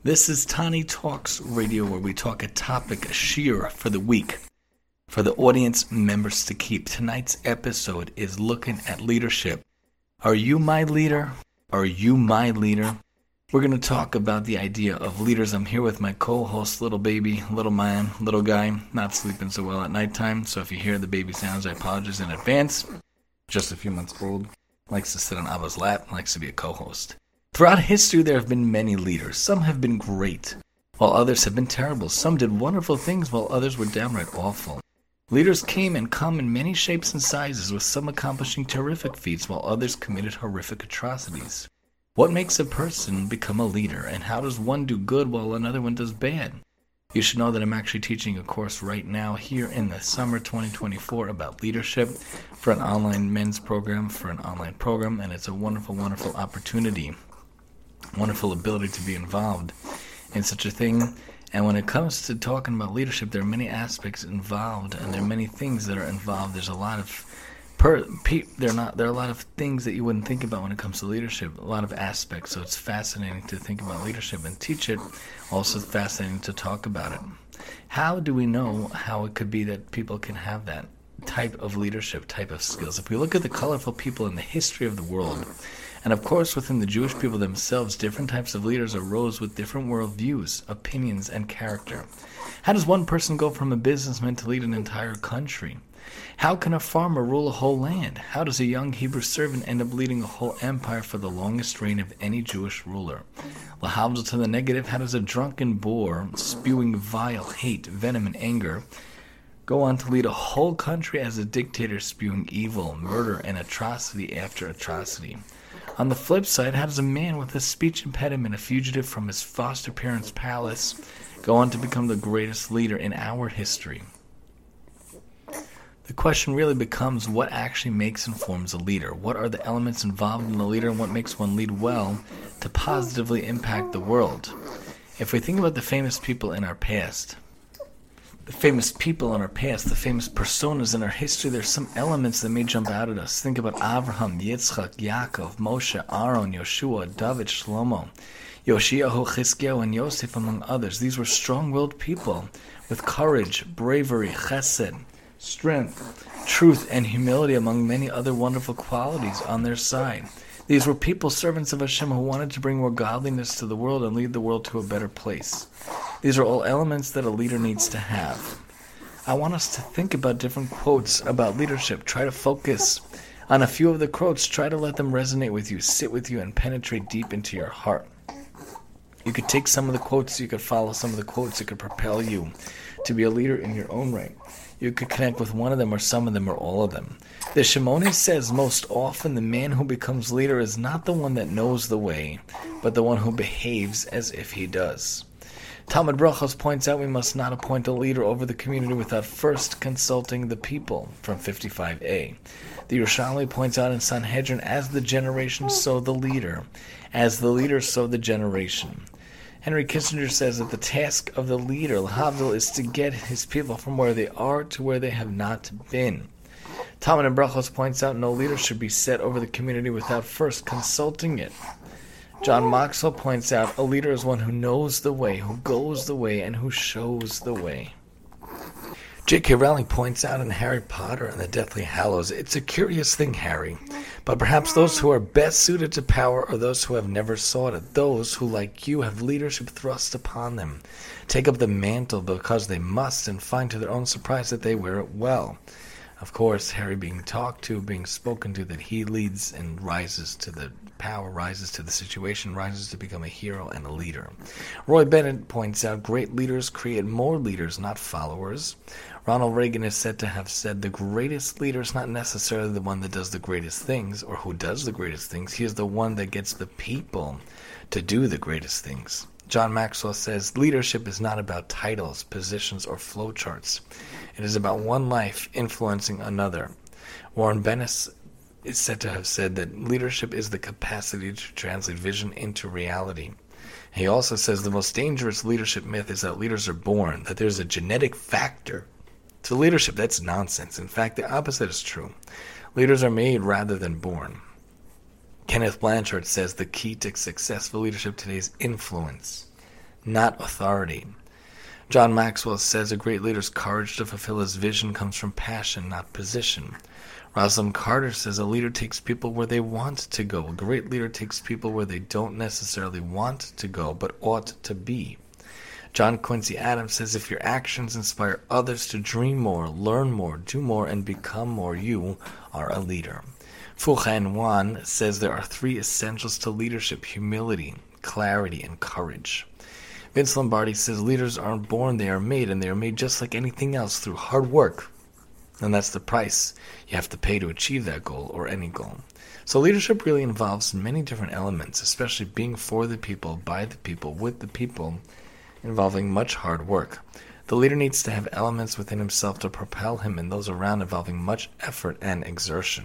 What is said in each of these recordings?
This is Tani Talks Radio, where we talk a topic, a shir for the week, for the audience members to keep. Tonight's episode is looking at leadership. Are you my leader? Are you my leader? We're going to talk about the idea of leaders. I'm here with my co-host, little baby, little man, little guy, not sleeping so well at nighttime. So if you hear the baby sounds, I apologize in advance. Just a few months old, likes to sit on Abba's lap, likes to be a co-host. Throughout history, there have been many leaders. Some have been great, while others have been terrible. Some did wonderful things, while others were downright awful. Leaders came and come in many shapes and sizes, with some accomplishing terrific feats, while others committed horrific atrocities. What makes a person become a leader, and how does one do good while another one does bad? You should know that I'm actually teaching a course right now here in the summer 2024 about leadership for an online men's program, and it's a wonderful, wonderful opportunity. Wonderful ability to be involved in such a thing. And when it comes to talking about leadership, there are many aspects involved, and there are many things that are involved. There's a lot of there are a lot of things that you wouldn't think about when it comes to leadership, a lot of aspects. So it's fascinating to think about leadership and teach it. Also fascinating to talk about it. How do we know how it could be that people can have that type of leadership, type of skills? If we look at the colorful people in the history of the world, and of course within the Jewish people themselves, different types of leaders arose with different worldviews, opinions, and character. How does one person go from a businessman to lead an entire country? How can a farmer rule a whole land? How does a young Hebrew servant end up leading a whole empire for the longest reign of any Jewish ruler? Lahavdil to the negative, how does a drunken boor, spewing vile hate, venom, and anger, go on to lead a whole country as a dictator, spewing evil, murder, and atrocity after atrocity? On the flip side, how does a man with a speech impediment, a fugitive from his foster parents' palace, go on to become the greatest leader in our history? The question really becomes, what actually makes and forms a leader? What are the elements involved in a leader, and what makes one lead well to positively impact the world? If we think about the famous people in our past, the famous personas in our history, there's some elements that may jump out at us. Think about Abraham, Yitzchak, Yaakov, Moshe, Aaron, Yoshua, David, Shlomo, Yoshiyahu, Chizkiyahu, and Yosef, among others. These were strong-willed people with courage, bravery, chesed, strength, truth, and humility, among many other wonderful qualities on their side. These were people, servants of Hashem, who wanted to bring more godliness to the world and lead the world to a better place. These are all elements that a leader needs to have. I want us to think about different quotes about leadership. Try to focus on a few of the quotes. Try to let them resonate with you, sit with you, and penetrate deep into your heart. You could take some of the quotes, you could follow some of the quotes, it could propel you to be a leader in your own right. You could connect with one of them or some of them or all of them. The Shimoni says most often the man who becomes leader is not the one that knows the way, but the one who behaves as if he does. Talmud Brachos points out we must not appoint a leader over the community without first consulting the people, from 55a. The Yerushalmi points out in Sanhedrin, as the generation, so the leader. As the leader, so the generation. Henry Kissinger says that the task of the leader, Lahavdil, is to get his people from where they are to where they have not been. Talmud and Brachos points out no leader should be set over the community without first consulting it. John Maxwell points out a leader is one who knows the way, who goes the way, and who shows the way. J.K. Rowling points out in Harry Potter and the Deathly Hallows, it's a curious thing, Harry, but perhaps those who are best suited to power are those who have never sought it, those who, like you, have leadership thrust upon them, take up the mantle because they must, and find to their own surprise that they wear it well. Of course, Harry being talked to, being spoken to, that he leads and rises to the power, rises to the situation, rises to become a hero and a leader. Roy Bennett points out great leaders create more leaders, not followers. Ronald Reagan is said to have said the greatest leader is not necessarily the one that does the greatest things or who does the greatest things. He is the one that gets the people to do the greatest things. John Maxwell says leadership is not about titles, positions, or flowcharts. It is about one life influencing another. Warren Bennis is said to have said that leadership is the capacity to translate vision into reality. He also says the most dangerous leadership myth is that leaders are born, that there's a genetic factor to leadership. That's nonsense. In fact, the opposite is true. Leaders are made rather than born. Kenneth Blanchard says the key to successful leadership today is influence, not authority. John Maxwell says a great leader's courage to fulfill his vision comes from passion, not position. Rosalind Carter says a leader takes people where they want to go. A great leader takes people where they don't necessarily want to go, but ought to be. John Quincy Adams says if your actions inspire others to dream more, learn more, do more, and become more, you are a leader. Fu Han Wan says there are 3 essentials to leadership: humility, clarity, and courage. Vince Lombardi says leaders aren't born, they are made, and they are made just like anything else through hard work. And that's the price you have to pay to achieve that goal or any goal. So leadership really involves many different elements, especially being for the people, by the people, with the people, involving much hard work. The leader needs to have elements within himself to propel him and those around, involving much effort and exertion.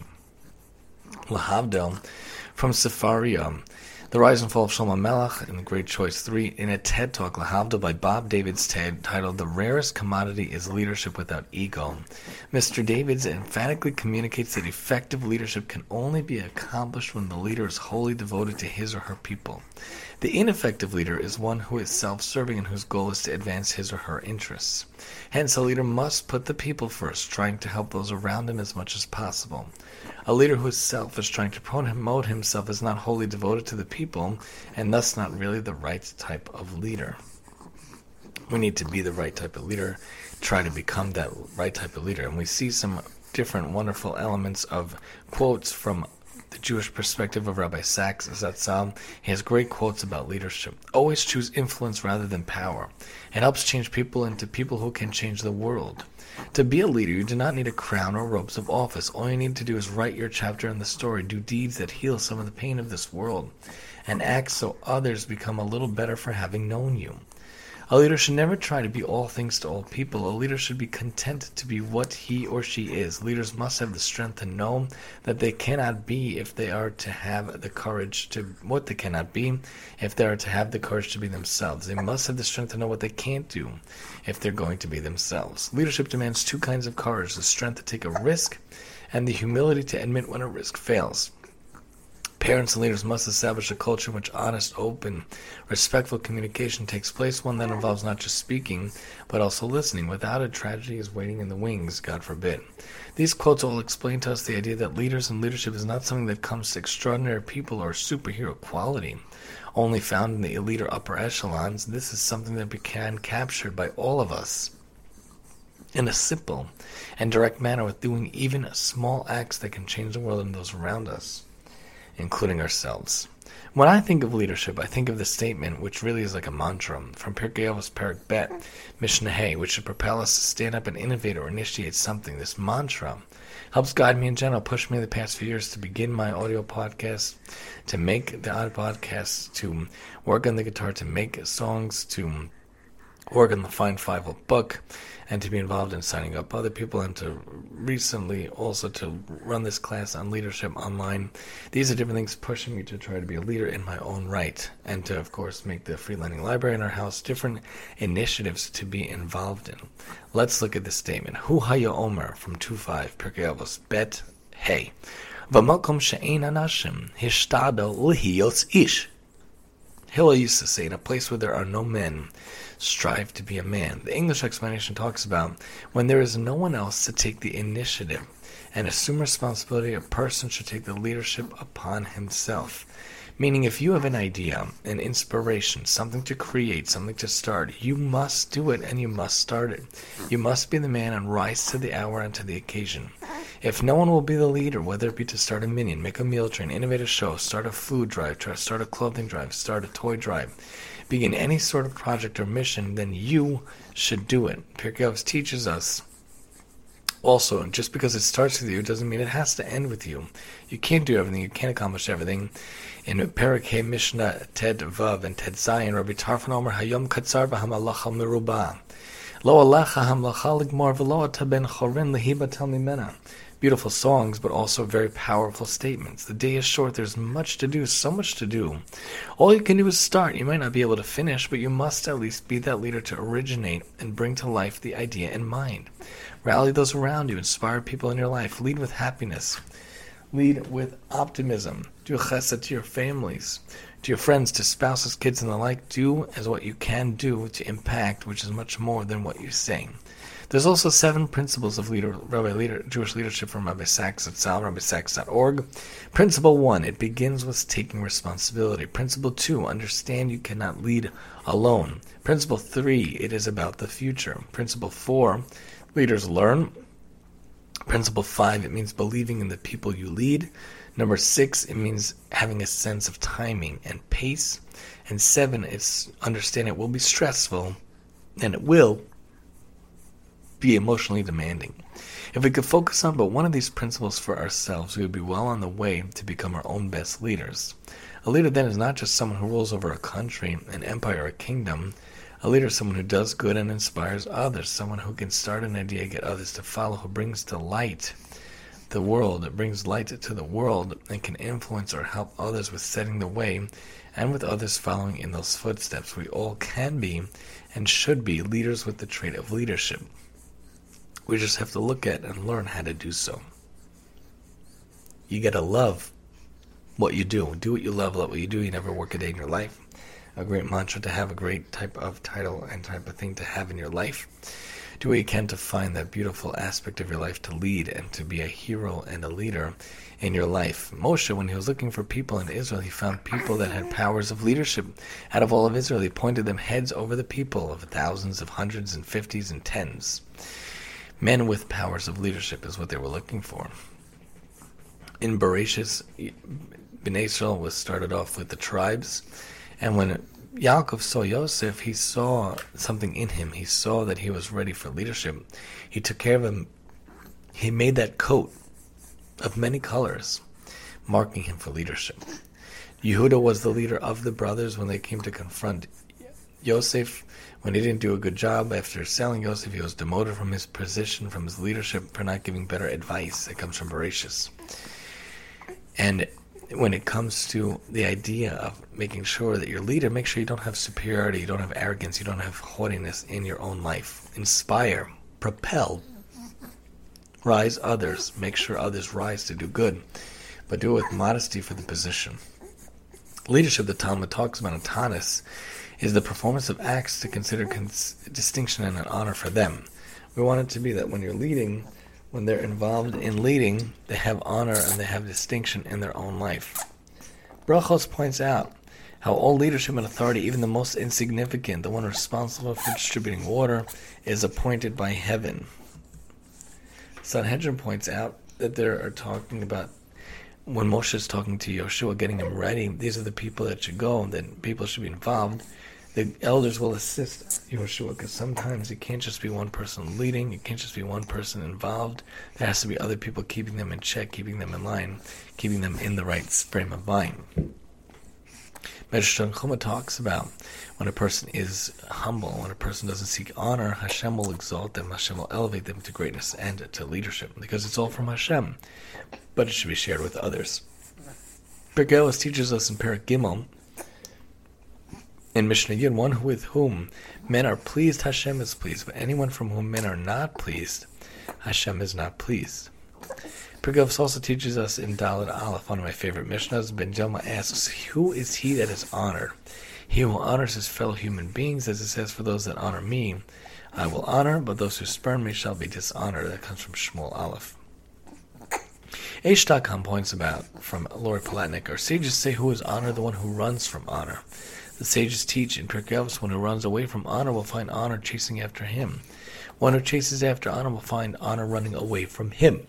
Lahavdil from Sefaria, The Rise and Fall of Shlomo Melech in the Great Choice 3, in a TED Talk, Lahavdil by Bob Davids TED, titled The Rarest Commodity is Leadership Without Ego. Mr. Davids emphatically communicates that effective leadership can only be accomplished when the leader is wholly devoted to his or her people. The ineffective leader is one who is self-serving and whose goal is to advance his or her interests. Hence, a leader must put the people first, trying to help those around him as much as possible. A leader who is selfish, trying to promote himself, is not wholly devoted to the people, and thus not really the right type of leader. We need to be the right type of leader, try to become that right type of leader. And we see some different wonderful elements of quotes from the Jewish perspective of Rabbi Sachs Zatzal. He has great quotes about leadership. Always choose influence rather than power. It helps change people into people who can change the world. To be a leader, you do not need a crown or robes of office. All you need to do is write your chapter in the story, do deeds that heal some of the pain of this world, and act so others become a little better for having known you. A leader should never try to be all things to all people. A leader should be content to be what he or she is. Leaders must have the strength to know that they cannot be if they are to have the courage to what they cannot be, if they are to have the courage to be themselves. They must have the strength to know what they can't do if they're going to be themselves. Leadership demands 2 kinds of courage: the strength to take a risk and the humility to admit when a risk fails. Parents and leaders must establish a culture in which honest, open, respectful communication takes place, one that involves not just speaking, but also listening. Without it, tragedy is waiting in the wings, God forbid. These quotes all explain to us the idea that leaders and leadership is not something that comes to extraordinary people or superhero quality, only found in the elite or upper echelons. This is something that became captured by all of us in a simple and direct manner, with doing even small acts that can change the world and those around us, including ourselves. When I think of leadership, I think of the statement, which really is like a mantra, from Pirkei Avos Perek Bet, Mishnah Hey, which should propel us to stand up and innovate or initiate something. This mantra helps guide me in general, push me the past few years to begin my audio podcast, to make the odd podcasts, to work on the guitar, to make songs, to work on the Fine Five book, and to be involved in signing up other people, and to recently also to run this class on leadership online. These are different things pushing me to try to be a leader in my own right, and to, of course, make the Freelancing Library in our house different initiatives to be involved in. Let's look at this statement. Hu Haya Omer from 2.5, Pirkei Avos Bet Hey. V'makom she'ein anashim hishtadel lihiyos ish. Hillel used to say, in a place where there are no men, strive to be a man. The English explanation talks about when there is no one else to take the initiative and assume responsibility, a person should take the leadership upon himself. Meaning, if you have an idea, an inspiration, something to create, something to start, you must do it and you must start it. You must be the man and rise to the hour and to the occasion. If no one will be the leader, whether it be to start a minion, make a meal train, innovate a show, start a food drive, try to start a clothing drive, start a toy drive, begin any sort of project or mission, then you should do it. Pirkei Avos teaches us also, just because it starts with you doesn't mean it has to end with you. You can't do everything, you can't accomplish everything. In Perek Hey Mishnah Ted Vav and Ted Zayin, Rabbi Tarfon Omer Hayom Katzar v'hamalacha merubah. Lo alecha hamlacha ligmar v'lo ata ben chorin lehiba tel mimena. Beautiful songs, but also very powerful statements. The day is short, there's much to do, so much to do. All you can do is start. You might not be able to finish, but you must at least be that leader to originate and bring to life the idea in mind. Rally those around you, inspire people in your life, lead with happiness, lead with optimism, do chesed to your families, To your friends, to spouses, kids, and the like, do as what you can do to impact, which is much more than what you say. There's also 7 principles of Jewish leadership from Rabbi Sachs at Sal, rabbisachs.org. Principle 1, it begins with taking responsibility. Principle 2, understand you cannot lead alone. Principle 3, it is about the future. Principle 4, leaders learn. Principle 5, it means believing in the people you lead. Number 6, it means having a sense of timing and pace. And 7, it's understand it will be stressful and it will be emotionally demanding. If we could focus on but one of these principles for ourselves, we would be well on the way to become our own best leaders. A leader then is not just someone who rules over a country, an empire, or a kingdom. A leader is someone who does good and inspires others, someone who can start an idea, get others to follow, who brings to light the world, it brings light to the world, and can influence or help others with setting the way, and with others following in those footsteps. We all can be and should be leaders with the trait of leadership. We just have to look at and learn how to do so. You gotta love what you do. Do what you love what you do. You never work a day in your life. A great mantra to have, a great type of title and type of thing to have in your life. Do what you can to find that beautiful aspect of your life to lead and to be a hero and a leader in your life. Moshe, when he was looking for people in Israel, he found people that had powers of leadership. Out of all of Israel, he appointed them heads over the people of thousands, of hundreds, and fifties, and tens. Men with powers of leadership is what they were looking for. In Bereshis, Bnei Israel was started off with the tribes, and when Yaakov saw Yosef, he saw something in him. He saw that he was ready for leadership. He took care of him. He made that coat of many colors, marking him for leadership. Yehuda was the leader of the brothers when they came to confront Yosef. When he didn't do a good job after selling Yosef, he was demoted from his position, from his leadership, for not giving better advice. It comes from Bereshis. And when it comes to the idea of making sure that your leader, make sure you don't have superiority, you don't have arrogance, you don't have haughtiness in your own life. Inspire, propel, rise others, make sure others rise to do good, but do it with modesty for the position. Leadership, the Talmud talks about in Tanis, is the performance of acts to consider distinction and an honor for them. We want it to be that when you're leading, when they're involved in leading, they have honor and they have distinction in their own life. Brachos points out how all leadership and authority, even the most insignificant, the one responsible for distributing water, is appointed by heaven. Sanhedrin points out that they are talking about when Moshe is talking to Yoshua, getting him ready, these are the people that should go, then people should be involved. The elders will assist Yoshua, because sometimes it can't just be one person leading, it can't just be one person involved. There has to be other people keeping them in check, keeping them in line, keeping them in the right frame of mind. Medrash Tanchuma talks about when a person is humble, when a person doesn't seek honor, Hashem will exalt them, Hashem will elevate them to greatness and to leadership, because it's all from Hashem, but it should be shared with others. Pirkei Avos teaches us in Perek Gimel, in Mishnah Yud, one with whom men are pleased, Hashem is pleased, but anyone from whom men are not pleased, Hashem is not pleased. Pirkei Avos also teaches us in Daled Aleph, one of my favorite Mishnahs, Ben Jelma asks, who is he that is honored? He who honors his fellow human beings, as it says, for those that honor me, I will honor, but those who spurn me shall be dishonored. That comes from Shmuel Aleph. Eish.com points about, from Lori Palatnik, our sages say, who is honored? The one who runs from honor. The sages teach in Pirkei Avos, one who runs away from honor will find honor chasing after him. One who chases after honor will find honor running away from him.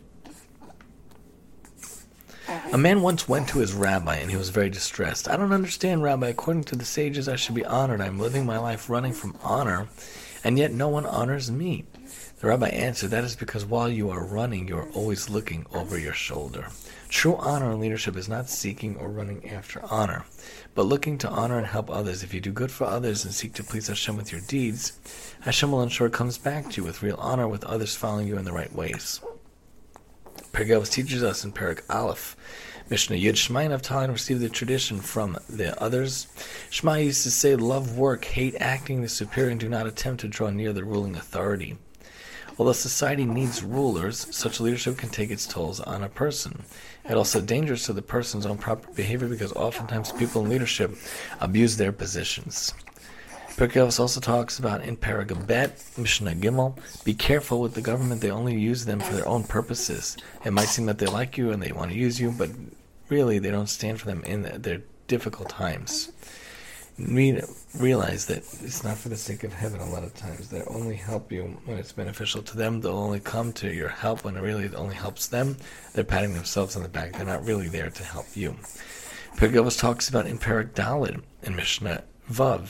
A man once went to his rabbi and he was very distressed. I don't understand, Rabbi. According to the sages, I should be honored. I'm living my life running from honor, and yet no one honors me. The rabbi answered, that is because while you are running, you are always looking over your shoulder. True honor and leadership is not seeking or running after honor, but looking to honor and help others. If you do good for others and seek to please Hashem with your deeds, Hashem will ensure it comes back to you with real honor, with others following you in the right ways. Pirkei Avos teaches us in Perek Aleph, Mishnah Yud, Shema and Avtalin received the tradition from the others. Shema used to say, love work, hate acting the superior, and do not attempt to draw near the ruling authority. Although society needs rulers, such leadership can take its tolls on a person. It's also dangerous to the person's own proper behavior because oftentimes people in leadership abuse their positions. Pirkei Avos also talks about in Parag Bet, Mishnah Gimel, be careful with the government, they only use them for their own purposes. It might seem that they like you and they want to use you, but really they don't stand for them in their difficult times. We realize that it's not for the sake of heaven a lot of times. They only help you when it's beneficial to them. They'll only come to your help when it really only helps them. They're patting themselves on the back. They're not really there to help you. Pirkei Avos talks about in Perek Daled in Mishnah Vav,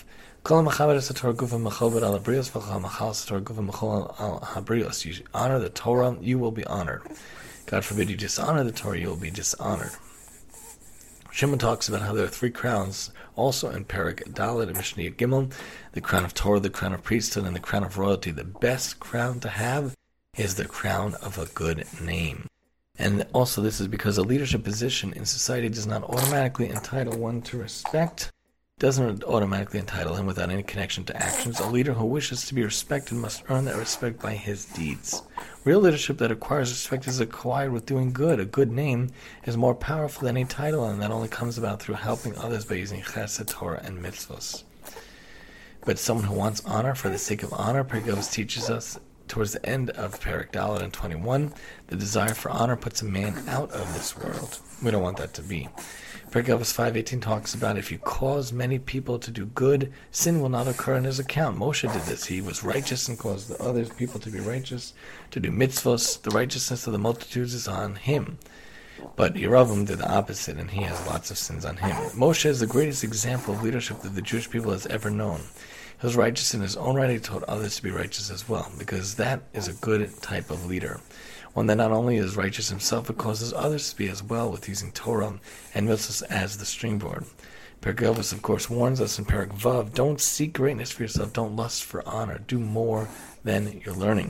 you honor the Torah, you will be honored. God forbid you dishonor the Torah, you will be dishonored. Shimon talks about how there are 3 crowns, also in Perek Daled and Mishnah Gimel, the crown of Torah, the crown of priesthood, and the crown of royalty. The best crown to have is the crown of a good name. And also this is because a leadership position in society does not automatically entitle one to respect, doesn't automatically entitle him without any connection to actions. A leader who wishes to be respected must earn that respect by his deeds. Real leadership that acquires respect is acquired with doing good. A good name is more powerful than any title, and that only comes about through helping others by using chesed, Torah, and mitzvos. But someone who wants honor for the sake of honor, Pirkei Avos teaches us towards the end of Perek Daled and 21, the desire for honor puts a man out of this world. We don't want that to be. Pirkei Avos 5:18 talks about if you cause many people to do good, sin will not occur in his account. Moshe did this. He was righteous and caused the other people to be righteous, to do mitzvos. The righteousness of the multitudes is on him. But Yeravim did the opposite, and he has lots of sins on him. Moshe is the greatest example of leadership that the Jewish people has ever known. He was righteous in his own right. He taught others to be righteous as well, because that is a good type of leader. One that not only is righteous himself, but causes others to be as well, with using Torah and mitzvahs as the springboard. Pirkei Avos, of course, warns us in Perek Vav, don't seek greatness for yourself, don't lust for honor, do more than you're learning.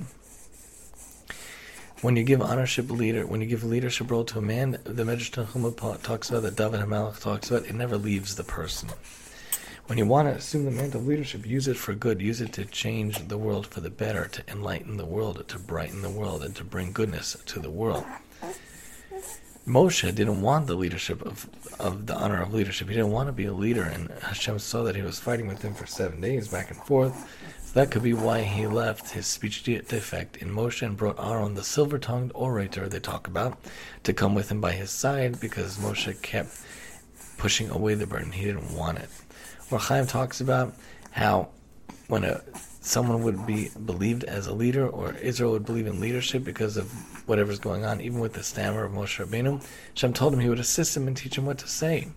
When you give leadership role to a man, the Medrash Tanchuma talks about, that David HaMelech talks about, it never leaves the person. When you want to assume the mantle of leadership, use it for good. Use it to change the world for the better, to enlighten the world, to brighten the world, and to bring goodness to the world. Moshe didn't want the leadership of the honor of leadership. He didn't want to be a leader, and Hashem saw that he was fighting with him for 7 days, back and forth. So that could be why he left his speech defect in Moshe and brought Aaron, the silver-tongued orator they talk about, to come with him by his side, because Moshe kept pushing away the burden. He didn't want it. Or Chaim talks about how when someone would be believed as a leader, or Israel would believe in leadership because of whatever's going on, even with the stammer of Moshe Rabbeinu, Hashem told him he would assist him and teach him what to say.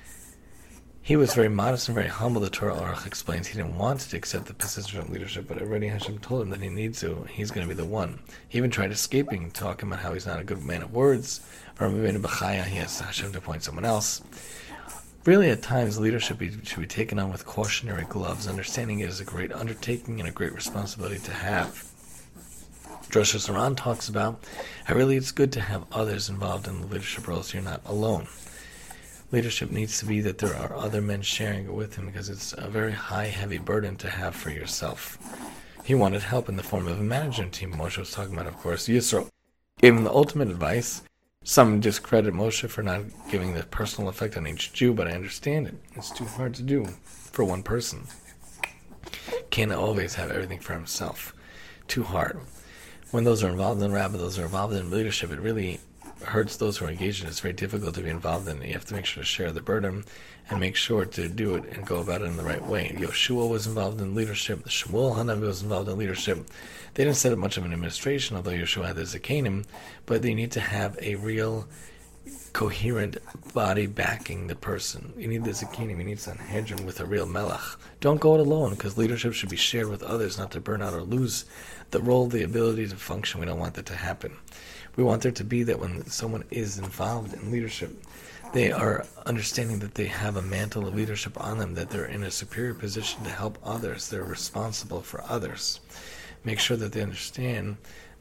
He was very modest and very humble. The Torah Aruch explains he didn't want to accept the position of leadership, but already Hashem told him that he needs to. He's going to be the one. He even tried escaping, talking about how he's not a good man of words, or maybe in Bechaya he has Hashem to appoint someone else. Really, at times, leadership should be taken on with cautionary gloves, understanding it is a great undertaking and a great responsibility to have. Rosh Hashanah talks about how really it's good to have others involved in the leadership role, so you're not alone. Leadership needs to be that there are other men sharing it with him, because it's a very high, heavy burden to have for yourself. He wanted help in the form of a management team. Moshe was talking about, of course, Yisro gave him the ultimate advice. Some discredit Moshe for not giving the personal effect on each Jew, but I understand it. It's too hard to do for one person. Can't always have everything for himself. Too hard. When those are involved in rabbi, those are involved in leadership, it really hurts those who are engaged in it. It's very difficult to be involved in it. You have to make sure to share the burden and make sure to do it and go about it in the right way. Yoshua was involved in leadership. Shmuel Hanavi was involved in leadership. They didn't set up much of an administration, although Yeshua had the Zakanim, but they need to have a real coherent body backing the person. You need the Zakanim, you need Sanhedrin with a real Melech. Don't go it alone, because leadership should be shared with others, not to burn out or lose the role, the ability to function. We don't want that to happen. We want there to be that when someone is involved in leadership, they are understanding that they have a mantle of leadership on them, that they're in a superior position to help others. They're responsible for others. Make sure that they understand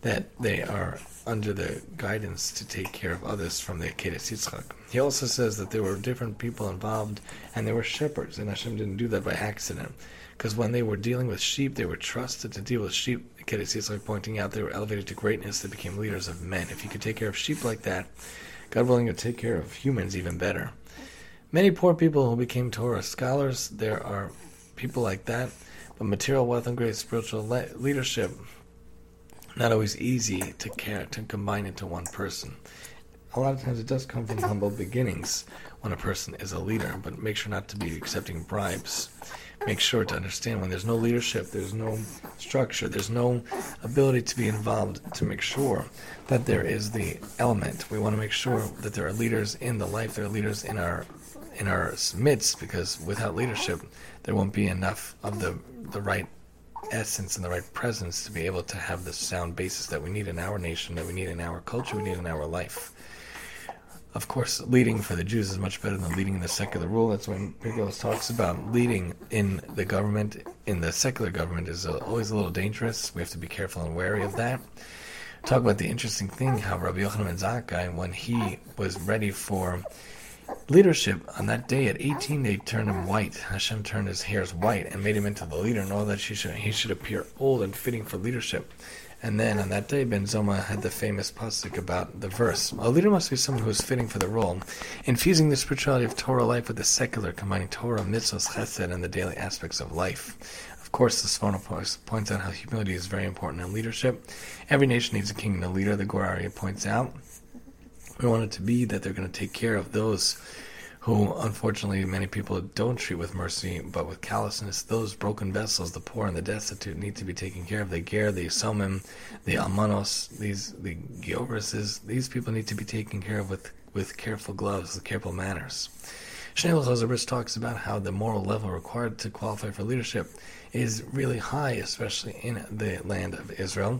that they are under the guidance to take care of others from the Akedas Yitzchak. He also says that there were different people involved, and there were shepherds, and Hashem didn't do that by accident. Because when they were dealing with sheep, they were trusted to deal with sheep. Akedas Yitzchak pointing out they were elevated to greatness, they became leaders of men. If you could take care of sheep like that, God willing, you'll take care of humans even better. Many poor people who became Torah scholars, there are people like that, but material wealth and great spiritual leadership, not always easy to combine into one person. A lot of times it does come from humble beginnings when a person is a leader, but make sure not to be accepting bribes. Make sure to understand when there's no leadership, there's no structure, there's no ability to be involved, to make sure that there is the element. We want to make sure that there are leaders in the life, there are leaders in our midst, because without leadership, there won't be enough of the right essence and the right presence to be able to have the sound basis that we need in our nation, that we need in our culture, we need in our life. Of course, leading for the Jews is much better than leading in the secular rule. That's when Pirkei talks about leading in the government, in the secular government, is always a little dangerous. We have to be careful and wary of that. Talk about the interesting thing, how Rabbi Yochanan ben Zakkai, when he was ready for leadership, on that day at 18, they turned him white. Hashem turned his hairs white and made him into the leader, and all that he should appear old and fitting for leadership. And then on that day, Ben Zoma had the famous pasuk about the verse. A leader must be someone who is fitting for the role, infusing the spirituality of Torah life with the secular, combining Torah, mitzvahs, chesed, and the daily aspects of life. Of course, the Sforno points out how humility is very important in leadership. Every nation needs a king and a leader, the Gur Aryeh points out. We want it to be that they're going to take care of those who, unfortunately, many people don't treat with mercy, but with callousness. Those broken vessels, the poor and the destitute, need to be taken care of. The ger, the yisomim, the almanos, the geovrises, these people need to be taken care of with careful gloves, with careful manners. Shnei Chazar talks about how the moral level required to qualify for leadership is really high, especially in the land of Israel.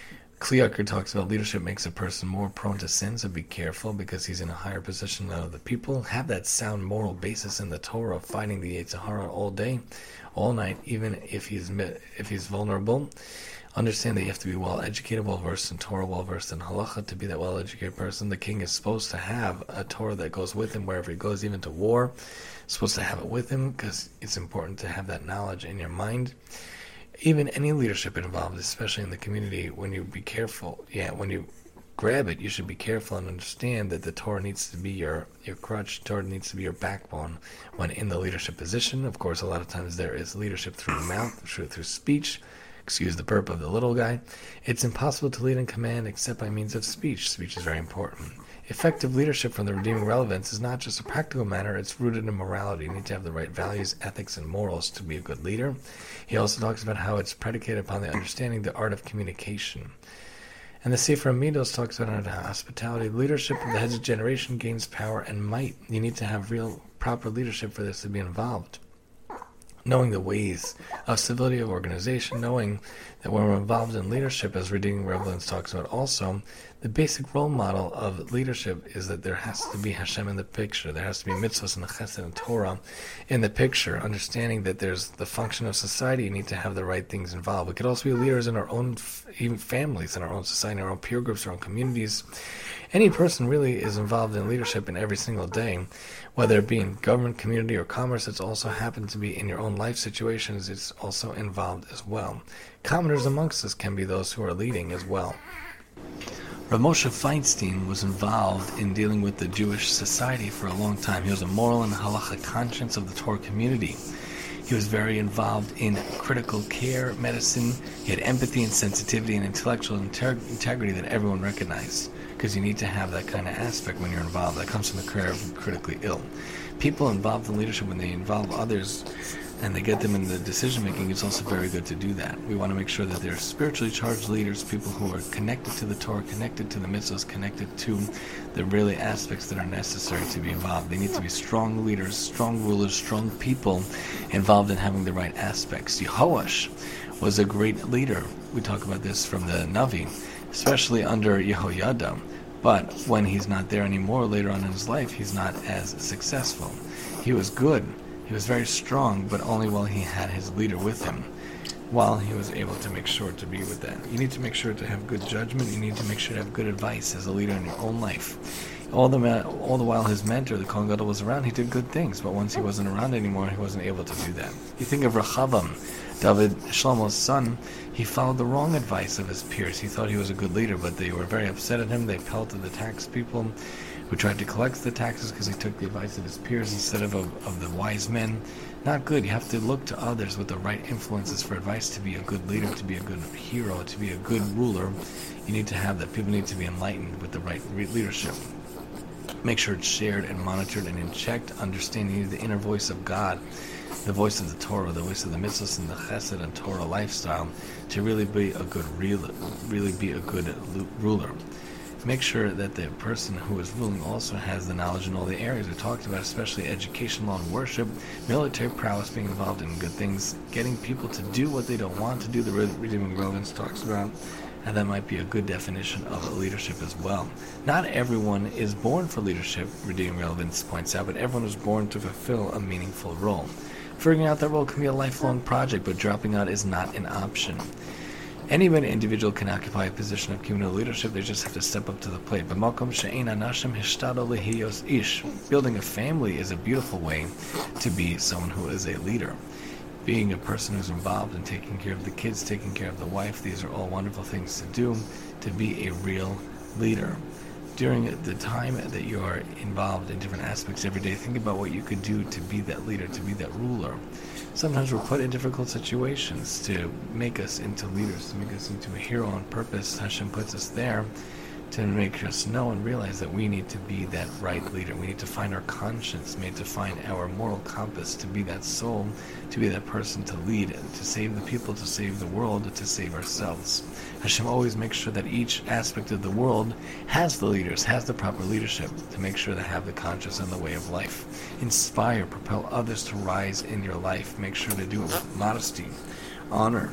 Kli Yakar talks about leadership makes a person more prone to sin, so be careful because he's in a higher position than other people. Have that sound moral basis in the Torah of fighting the Yetzer Hara all day, all night, even if he's vulnerable. Understand that you have to be well-educated, well-versed in Torah, well-versed in Halacha to be that well-educated person. The king is supposed to have a Torah that goes with him wherever he goes, even to war. He's supposed to have it with him because it's important to have that knowledge in your mind. Even any leadership involved, especially in the community, when you be careful, when you grab it, you should be careful and understand that the Torah needs to be your crutch. Torah needs to be your backbone when in the leadership position. Of course, a lot of times there is leadership through the mouth, through speech. Excuse the burp of the little guy. It's impossible to lead and command except by means of speech. Speech is very important. Effective leadership from the redeeming relevance is not just a practical matter, it's rooted in morality. You need to have the right values, ethics, and morals to be a good leader. He also talks about how it's predicated upon the understanding the art of communication. And the Sefer Midos talks about hospitality. Leadership of the heads of generation gains power and might. You need to have real, proper leadership for this to be involved. Knowing the ways of civility of organization, knowing that when we're involved in leadership, as Redeeming Relevance talks about also, the basic role model of leadership is that there has to be Hashem in the picture. There has to be mitzvahs and chesed and Torah in the picture. Understanding that there's the function of society, you need to have the right things involved. We could also be leaders in our own even families, in our own society, our own peer groups, our own communities. Any person really is involved in leadership in every single day, whether it be in government, community, or commerce. It's also happened to be in your own life situations. It's also involved as well. Commoners amongst us can be those who are leading as well. Rav Moshe Feinstein was involved in dealing with the Jewish society for a long time. He was a moral and halacha conscience of the Torah community. He was very involved in critical care, medicine. He had empathy and sensitivity and intellectual integrity that everyone recognized, because you need to have that kind of aspect when you're involved. That comes from the care of the critically ill. People involved in leadership, when they involve others and they get them in the decision-making, it's also very good to do that. We want to make sure that they're spiritually charged leaders, people who are connected to the Torah, connected to the mitzvahs, connected to the really aspects that are necessary to be involved. They need to be strong leaders, strong rulers, strong people involved in having the right aspects. Yehoash was a great leader. We talk about this from the Navi, especially under Yehoiada. But when he's not there anymore later on in his life, he's not as successful. He was good. He was very strong, but only while he had his leader with him. while he was able to make sure to be with that. You need to make sure to have good judgment. You need to make sure to have good advice as a leader in your own life. All the while his mentor, the Kohen Gadol, was around, he did good things, but once he wasn't around anymore, he wasn't able to do that. You think of Rechavam, David Shlomo's son. He followed the wrong advice of his peers. He thought he was a good leader, but they were very upset at him. They pelted the tax people who tried to collect the taxes because he took the advice of his peers instead of the wise men. Not good. You have to look to others with the right influences for advice to be a good leader, to be a good hero, to be a good ruler. You need to have that. People need to be enlightened with the right leadership. Make sure it's shared and monitored and in checked, understanding the inner voice of God, the voice of the Torah, the voice of the mitzvahs and the chesed and Torah lifestyle, to really be a good ruler. Make sure that the person who is ruling also has the knowledge in all the areas we talked about, especially education, law, and worship, military prowess, being involved in good things, getting people to do what they don't want to do, the redeeming relevance talks about, and that might be a good definition of leadership as well. Not everyone is born for leadership, redeeming relevance points out, but everyone is born to fulfill a meaningful role. Figuring out that role can be a lifelong project, but dropping out is not an option. Any individual can occupy a position of communal leadership, they just have to step up to the plate. Building a family is a beautiful way to be someone who is a leader. Being a person who's involved in taking care of the kids, taking care of the wife, these are all wonderful things to do to be a real leader. During the time that you are involved in different aspects every day, think about what you could do to be that leader, to be that ruler. Sometimes we're put in difficult situations to make us into leaders, to make us into a hero on purpose. Hashem puts us there to make us know and realize that we need to be that right leader. We need to find our conscience, we need to find our moral compass, to be that soul, to be that person to lead, to save the people, to save the world, to save ourselves. Hashem always makes sure that each aspect of the world has the leaders, has the proper leadership, to make sure they have the conscience and the way of life. Inspire, propel others to rise in your life. Make sure to do it with modesty, honor,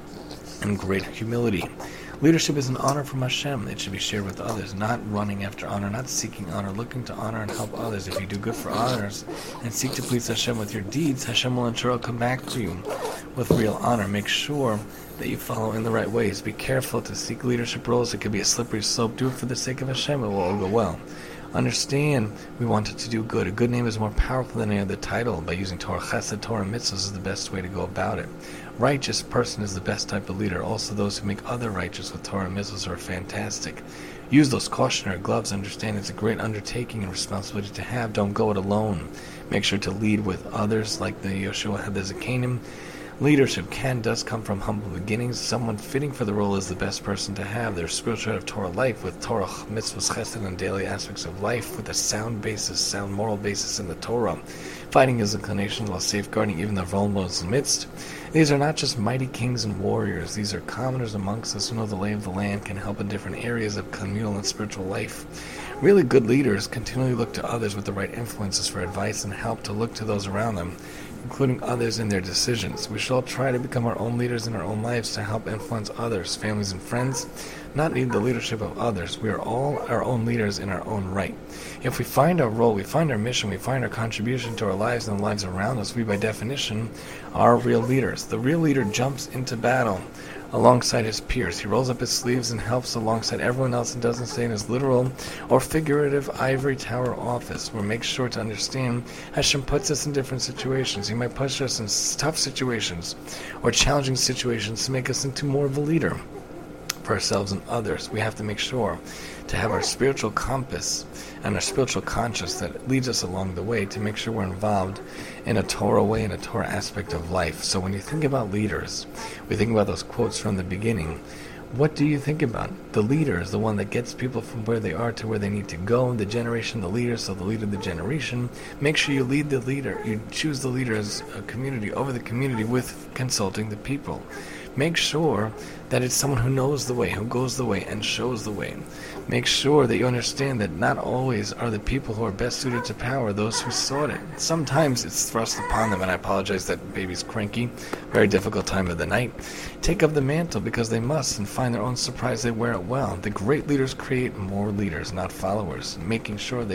and great humility. Leadership is an honor from Hashem. It should be shared with others, not running after honor, not seeking honor, looking to honor and help others. If you do good for others and seek to please Hashem with your deeds, Hashem will ensure come back to you with real honor. Make sure that you follow in the right ways. Be careful to seek leadership roles. It could be a slippery slope. Do it for the sake of Hashem. It will all go well. Understand, we want it to do good. A good name is more powerful than any other title. By using Torah Chesed, Torah Mitzvahs is the best way to go about it. Righteous person is the best type of leader. Also, those who make other righteous with Torah and Mitzvahs are fantastic. Use those cautionary gloves. Understand it's a great undertaking and responsibility to have. Don't go it alone. Make sure to lead with others, like the Yoshua had the Zakanim. Leadership does come from humble beginnings. Someone fitting for the role is the best person to have. Their spiritual of Torah life with Torah, mitzvahs, chesed, and daily aspects of life with a sound basis, sound moral basis in the Torah. Fighting his inclinations while safeguarding even the vulnerable in the midst. These are not just mighty kings and warriors. These are commoners amongst us who know the lay of the land, can help in different areas of communal and spiritual life. Really good leaders continually look to others with the right influences for advice and help to look to those around them, including others in their decisions. We should all try to become our own leaders in our own lives to help influence others, families and friends, not need the leadership of others. We are all our own leaders in our own right. If we find our role, we find our mission, we find our contribution to our lives and the lives around us, we by definition are real leaders. The real leader jumps into battle alongside his peers. He rolls up his sleeves and helps alongside everyone else and doesn't stay in his literal or figurative ivory tower office. We make sure to understand Hashem puts us in different situations. He might push us in tough situations or challenging situations to make us into more of a leader for ourselves and others. We have to make sure to have our spiritual compass and our spiritual conscience that leads us along the way to make sure we're involved in a Torah way, in a Torah aspect of life. So when you think about leaders, we think about those quotes from the beginning. What do you think about? The leader is the one that gets people from where they are to where they need to go. The generation, the leader, so the leader of the generation. Make sure you lead the leader. You choose the leader as a community over the community with consulting the people. Make sure that it's someone who knows the way, who goes the way, and shows the way. Make sure that you understand that not always are the people who are best suited to power those who sought it. Sometimes it's thrust upon them, and I apologize that baby's cranky. Very difficult time of the night. Take up the mantle because they must, and find their own surprise they wear it well. The great leaders create more leaders, not followers. Making sure they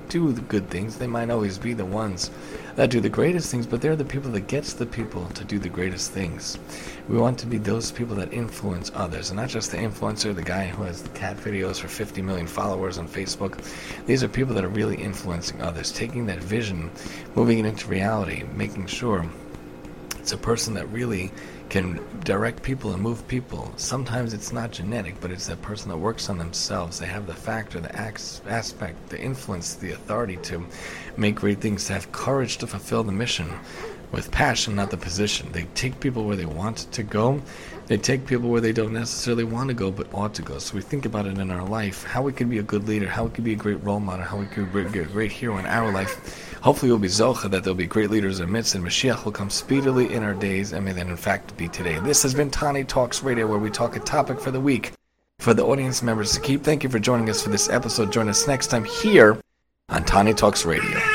do the good things. They might always be the ones that do the greatest things, but they're the people that gets the people to do the greatest things. We want to be those people that influence others, and not just the influencer, the guy who has the cat videos for 50 million followers on Facebook. These are people that are really influencing others, taking that vision, moving it into reality, making sure it's a person that really can direct people and move people. Sometimes it's not genetic, but it's that person that works on themselves. They have the factor, the aspect, the influence, the authority to make great things, to have courage to fulfill the mission with passion, not the position. They take people where they want to go. They take people where they don't necessarily want to go, but ought to go. So we think about it in our life, how we could be a good leader, how we could be a great role model, how we could be a great hero in our life. Hopefully we'll be zocha that there'll be great leaders in our midst, and Mashiach will come speedily in our days, and may that in fact be today. This has been Tani Talks Radio, where we talk a topic for the week for the audience members to keep. Thank you for joining us for this episode. Join us next time here on Tani Talks Radio.